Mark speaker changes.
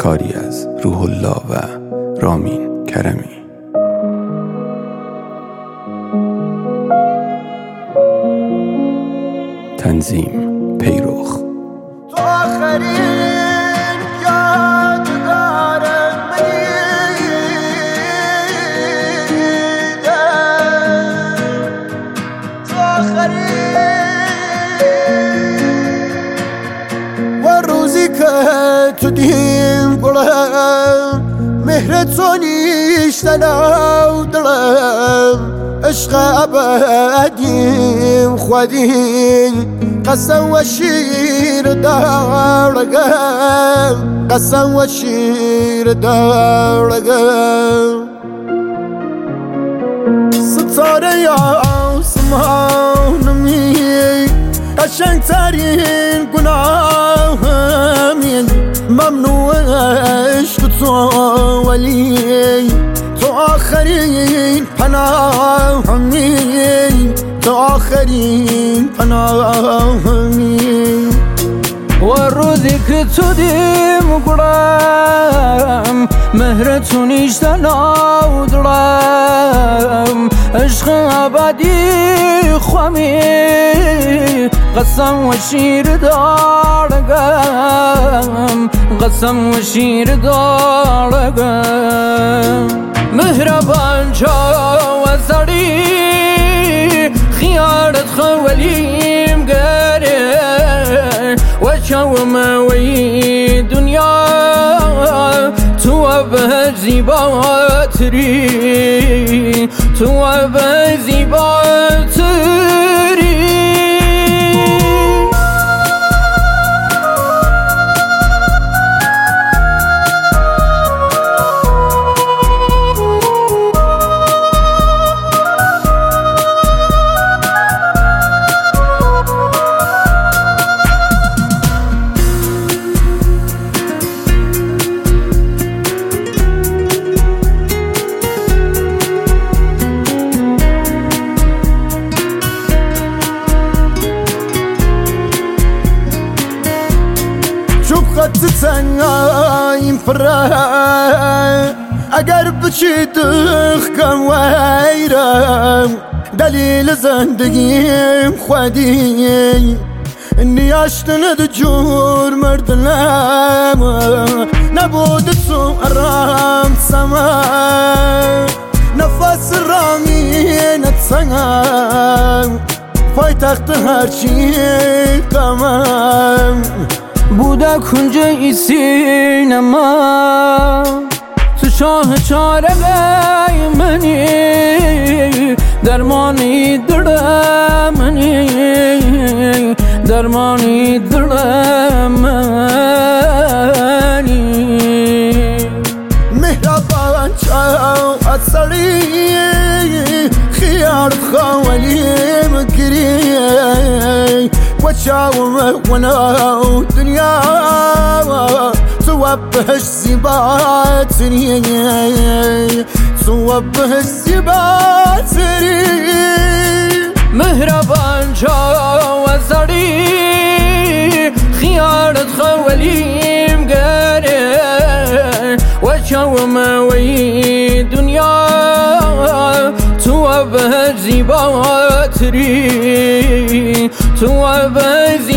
Speaker 1: کاری از روح الله و رامین کرمی. تنظیم پیروخ.
Speaker 2: تو آخرین یادگار منی، تو آخرین و روزی که تو دیم گلم مهر تو نیشتن او دلم، عشق ابدیم خودیم قسم و شیر دارگم، قسم و شیر دارگم. ستاره آسمانمی قشنگترین گناهمی، ممنوع عشق تو ولی تو آخرین پناهمی، تو آخرین پناهمی.
Speaker 3: و روزی که تو دیم گرم مهر تو نیشتن او دلم، عشق ابدی خوامی قسم و شیر دارگم، قسم و شیر دارگم. مهربان چا و سری خیارت خولیم گره و چاوم وی دنیا تو به زیباتری، تو به زیباتری.
Speaker 2: خط تنهاییم پره اگر بچی دخکم ویرم، دلیل زندگیم خودی نیاشتند جور مردنم، نبود تو ارام سما نفس رامینت سنگم، پایتخت هرچی قمم
Speaker 3: بوده کنج ای سینما، تو شاه چاره منی درمانی دل منی، درمانی دل منی.
Speaker 2: مهربان چاو اصلی خیار خوالیم گری و چاو مهونا دنیا تو بهش زیباتری، تو بهش زیباتری.
Speaker 3: مهربان چاو اصلی خیارت خوالیم گره و چاو موی دنیا تو به زیباتری، تو به